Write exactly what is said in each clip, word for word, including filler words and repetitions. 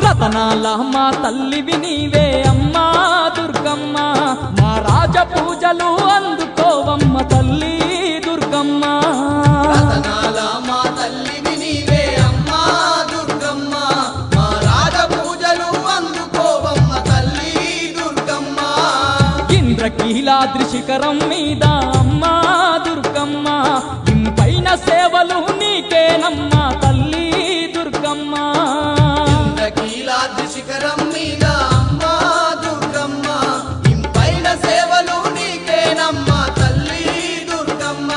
రతనాల మా తల్లివి నీవే అమ్మా దుర్గమ్మ మా రాజ పూజలు అందుకోవమ్మ తల్లి దుర్గమ్మ రతనాల మా తల్లివి నీవే అమ్మా దుర్గమ్మ మా రాజ పూజలు అందుకోవమ్మ తల్లి దుర్గమ్మ ఇంద్రకీలాద్రి శిఖరం మీద అమ్మా దుర్గమ్మ ఇంపైన సేవలు నీకేనమ్మా తల్లి దుర్గమ్మ ఇంద్రకీలాద్రి శిఖరం మీద అమ్మా దుర్గమ్మ ఇంపైన సేవలు నీకేనమ్మా తల్లి దుర్గమ్మ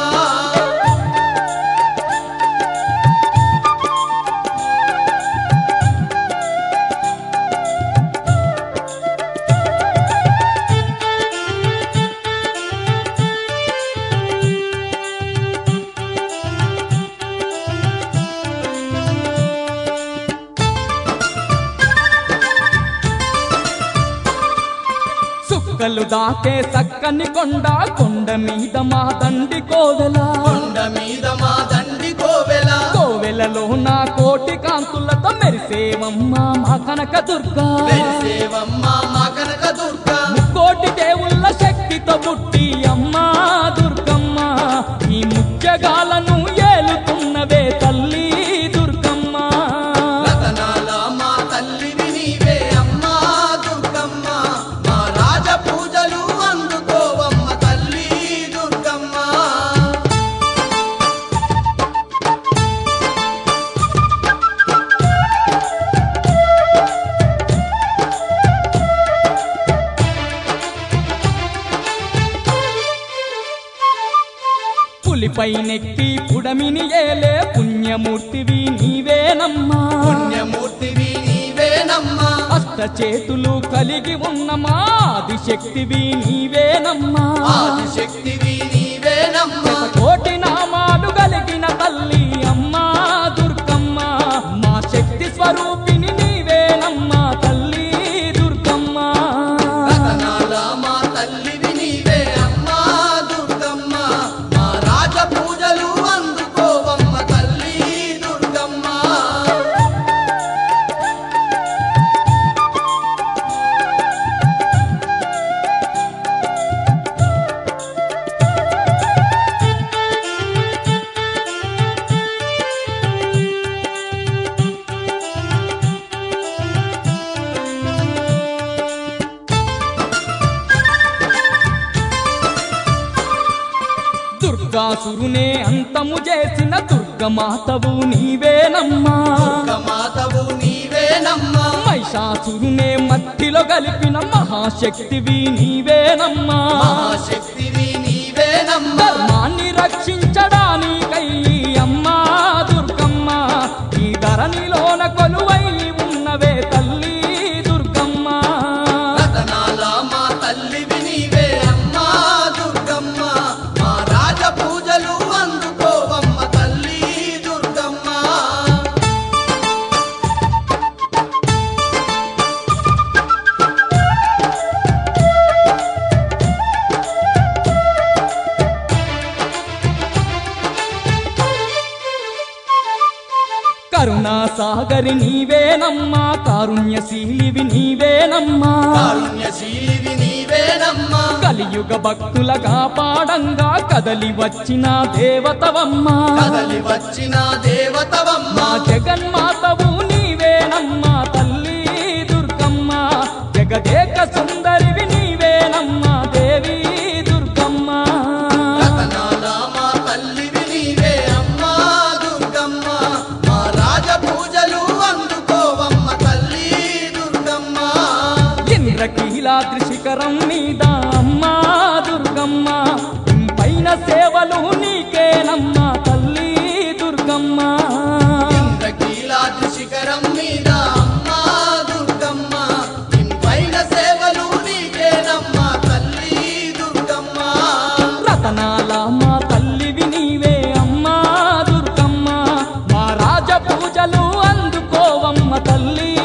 సుక్కలు దాకే సక్కని కొండ కొండ మీద మా దండి కోవెల కొండ మీద మా దండి కోవెల కోవెలలో నా కోటి కాంతులతో మెరిసేవమ్మ మా కనక దుర్గా మెరిసేవమ్మ మా కనక దుర్గా ముక్కోటి దేవుళ్ళ శక్తితో పుట్టి అమ్మా దుర్గమ్మ ఈ ముత్యగాలను ఏలుతున్నవే తల్లి దుర్గమ్మ రతనాల మా తల్లివి నీవే అమ్మా దుర్గమ్మ మా రాజ పూజలు అందుకోవమ్మ తల్లి దుర్గమ్మ పులిపై నెక్కి పుడమిని ఏలే పుణ్యమూర్తివి నీవేనమ్మా పుణ్యమూర్తివి నీవేనమ్మా అష్ట చేతులు కలిగి ఉన్న మా ఆదిశక్తివి నీవేనమ్మా ఆదిశక్తివి నీవేనమ్మా కోటి నామాలు కలిగిన తల్లి అమ్మా దుర్గమ్మ మా శక్తి స్వరూపిణి నీవేనమ్మా తల్లి దుర్గమ్మ రతనాల మా తల్లివి నీవే అమ్మా దుర్గమ్మ మా రాజ పూజలు అందుకోవమ్మ తల్లి దుర్గమ్మ దుర్గాసురునే అంతము చేసిన దుర్గమాతవు నీవేనమ్మా మాతవు నీవేనమ్మా మహిషాసురునే మట్టిలో కలిపిన మహాశక్తివి నీవేనమ్మా మహాశక్తివి నీవేనమ్మా ధర్మాన్ని రక్షించడానికై అమ్మా దుర్గమ్మ ఈ ధరణిలోన కొలువై ఉన్నవే తల్లి దుర్గమ్మ రతనాల మా తల్లివి నీవే అమ్మా దుర్గమ్మ మా రాజ పూజలు అందుకోవమ్మ తల్లి దుర్గమ్మ కరుణా సాగరి నీవేనమ్మా కారుణ్యశీలివి నీవేనమ్మా కారుణ్యశీలివి నీవేనమ్మా కలియుగ భక్తుల కాపాడంగా కదలి వచ్చిన దేవతవమ్మా కదలి వచ్చిన దేవతవమ్మ మా జగన్మాతవు నీవేనమ్మా తల్లి దుర్గమ్మ జగదేక సుందరివి నీవేనమ్మా దేవి దుర్గమ్మ రతనాల మా తల్లివి నీవే అమ్మా దుర్గమ్మ మా రాజ పూజలు అందుకోవమ్మ తల్లి దుర్గమ్మ ఇంద్రకీలాద్రి శిఖరం మీద అమ్మా దుర్గమ్మ పైన సేవలు నీకేనమ్మా తల్లి దుర్గమ్మ ఇంద్రకీలాద్రి శిఖరం మీద అమ్మా దుర్గమ్మ ఇంపైన సేవలు నీకేనమ్మా తల్లి దుర్గమ్మ రతనాల మా తల్లివి నీవే అమ్మా దుర్గమ్మ మా రాజ పూజలు అందుకోవమ్మ తల్లి